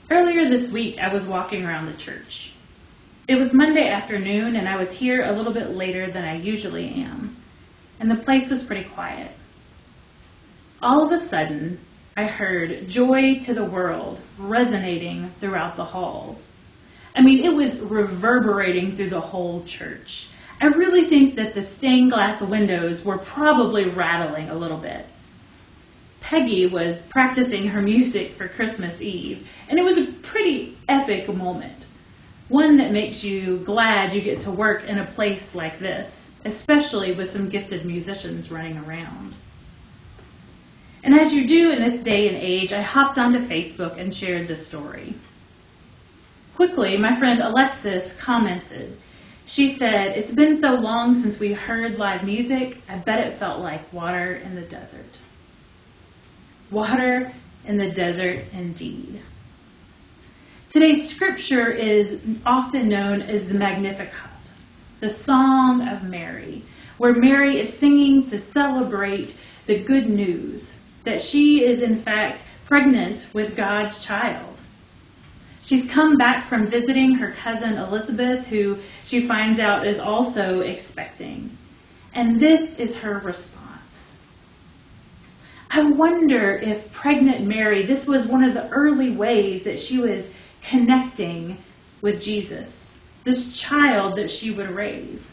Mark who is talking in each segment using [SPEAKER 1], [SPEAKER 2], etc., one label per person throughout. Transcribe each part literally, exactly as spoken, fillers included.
[SPEAKER 1] Earlier this week, I was walking around the church. It was Monday afternoon, and I was here a little bit later than I usually am, and the place was pretty quiet. All of a sudden, I heard "Joy to the World" resonating throughout the halls. I mean, it was reverberating through the whole church. I really think that the stained glass windows were probably rattling a little bit. Peggy was practicing her music for Christmas Eve, and it was a pretty epic moment. One that makes you glad you get to work in a place like this, especially with some gifted musicians running around. And as you do in this day and age, I hopped onto Facebook and shared the story. Quickly, my friend Alexis commented. She said, "It's been so long since we heard live music, I bet it felt like water in the desert." Water in the desert, indeed. Today's scripture is often known as the Magnificat, the Song of Mary, where Mary is singing to celebrate the good news that she is in fact pregnant with God's child. She's come back from visiting her cousin Elizabeth, who she finds out is also expecting. And this is her response. I wonder if pregnant Mary, this was one of the early ways that she was connecting with Jesus, this child that she would raise.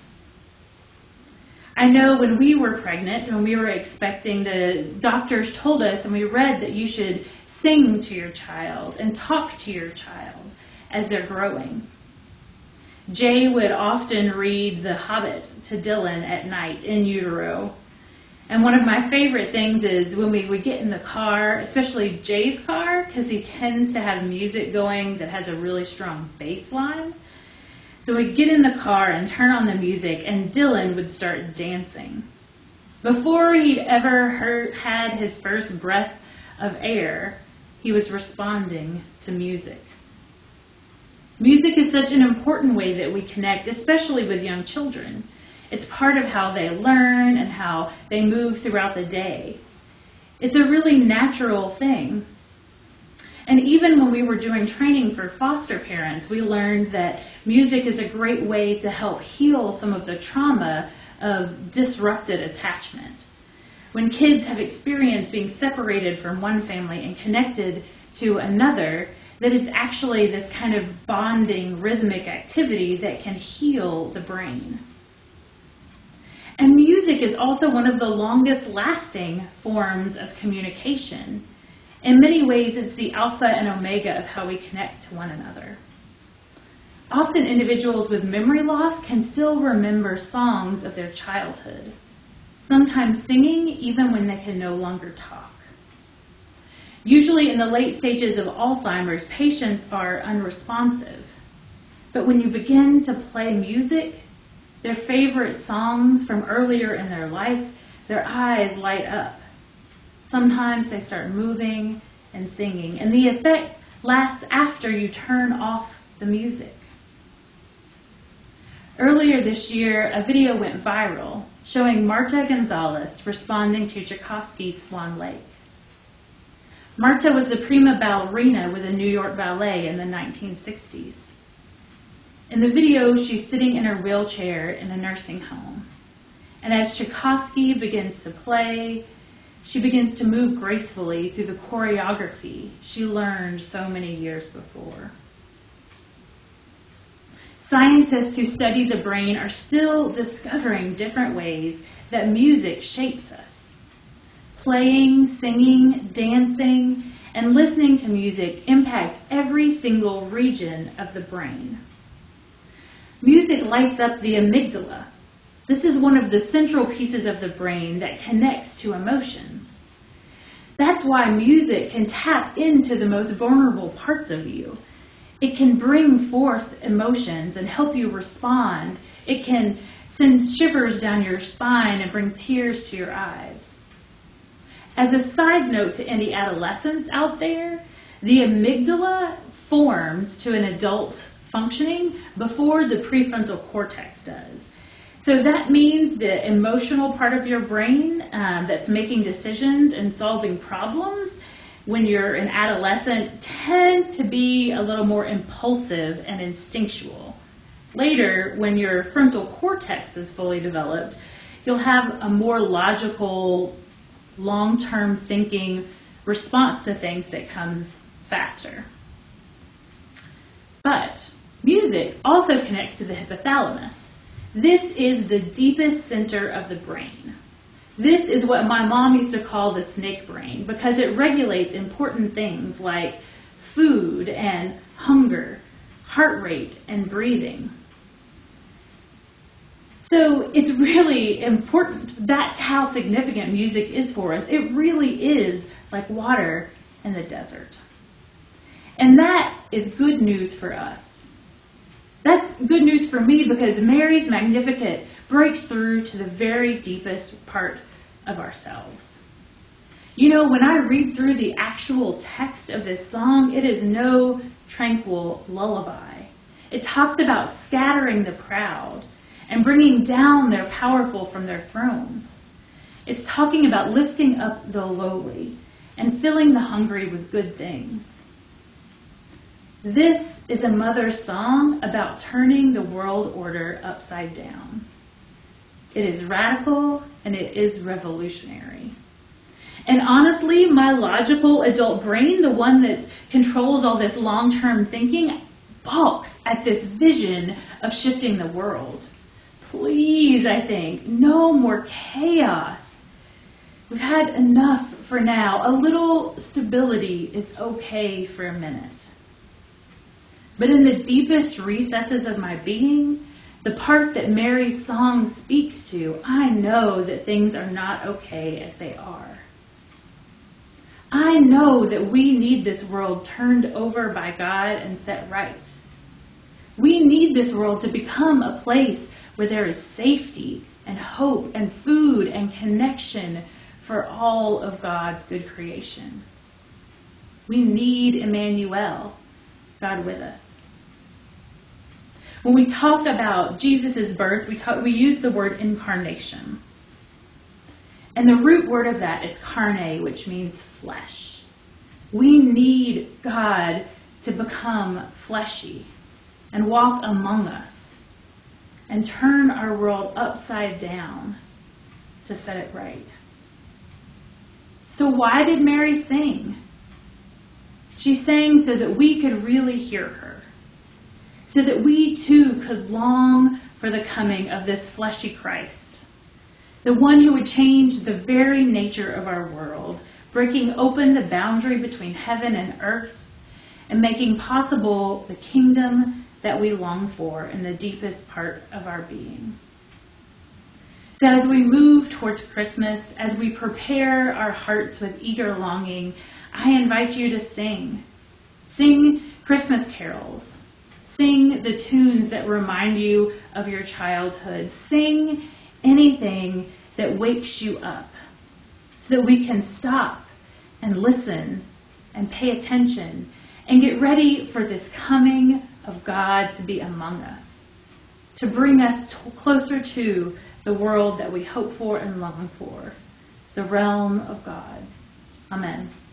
[SPEAKER 1] I know when we were pregnant, when we were expecting, the doctors told us, and we read that you should sing to your child and talk to your child as they're growing. Jay would often read The Hobbit to Dylan at night in utero. And one of my favorite things is when we would get in the car, especially Jay's car, because he tends to have music going that has a really strong bass line. So we'd get in the car and turn on the music, and Dylan would start dancing. Before he'd ever heard, had his first breath of air, he was responding to music. Music is such an important way that we connect, especially with young children. It's part of how they learn and how they move throughout the day. It's a really natural thing. And even when we were doing training for foster parents, we learned that music is a great way to help heal some of the trauma of disrupted attachment. When kids have experienced being separated from one family and connected to another, that it's actually this kind of bonding rhythmic activity that can heal the brain. And music is also one of the longest lasting forms of communication. In many ways, it's the alpha and omega of how we connect to one another. Often individuals with memory loss can still remember songs of their childhood, sometimes singing even when they can no longer talk. Usually in the late stages of Alzheimer's, patients are unresponsive. But when you begin to play music, their favorite songs from earlier in their life, their eyes light up. Sometimes they start moving and singing, and the effect lasts after you turn off the music. Earlier this year, a video went viral showing Marta Gonzalez responding to Tchaikovsky's Swan Lake. Marta was the prima ballerina with the New York Ballet in the nineteen sixties. In the video, she's sitting in her wheelchair in a nursing home. And as Tchaikovsky begins to play, she begins to move gracefully through the choreography she learned so many years before. Scientists who study the brain are still discovering different ways that music shapes us. Playing, singing, dancing, and listening to music impact every single region of the brain. Music lights up the amygdala. This is one of the central pieces of the brain that connects to emotions. That's why music can tap into the most vulnerable parts of you. It can bring forth emotions and help you respond. It can send shivers down your spine and bring tears to your eyes. As a side note to any adolescents out there, the amygdala forms to an adult functioning before the prefrontal cortex does. So that means the emotional part of your brain um, that's making decisions and solving problems when you're an adolescent tends to be a little more impulsive and instinctual. Later, when your frontal cortex is fully developed, you'll have a more logical, long-term thinking response to things that comes faster. But music also connects to the hypothalamus. This is the deepest center of the brain. This is what my mom used to call the snake brain because it regulates important things like food and hunger, heart rate, and breathing. So it's really important. That's how significant music is for us. It really is like water in the desert. And that is good news for us. That's good news for me because Mary's Magnificat breaks through to the very deepest part of ourselves. You know, when I read through the actual text of this song, it is no tranquil lullaby. It talks about scattering the proud and bringing down their powerful from their thrones. It's talking about lifting up the lowly and filling the hungry with good things. This is a mother's song about turning the world order upside down. It is radical and it is revolutionary. And honestly, my logical adult brain, the one that controls all this long-term thinking, balks at this vision of shifting the world. Please, I think, no more chaos. We've had enough for now. A little stability is okay for a minute. But in the deepest recesses of my being, the part that Mary's song speaks to, I know that things are not okay as they are. I know that we need this world turned over by God and set right. We need this world to become a place where there is safety and hope and food and connection for all of God's good creation. We need Emmanuel, God with us. When we talk about Jesus' birth, we talk, we use the word incarnation. And the root word of that is carne, which means flesh. We need God to become fleshy and walk among us and turn our world upside down to set it right. So why did Mary sing? She sang so that we could really hear her, so that we too could long for the coming of this fleshy Christ, the one who would change the very nature of our world, breaking open the boundary between heaven and earth, and making possible the kingdom that we long for in the deepest part of our being. So as we move towards Christmas, as we prepare our hearts with eager longing, I invite you to sing. Sing Christmas carols. Sing the tunes that remind you of your childhood. Sing anything that wakes you up so that we can stop and listen and pay attention and get ready for this coming of God to be among us, to bring us t- closer to the world that we hope for and long for, the realm of God. Amen.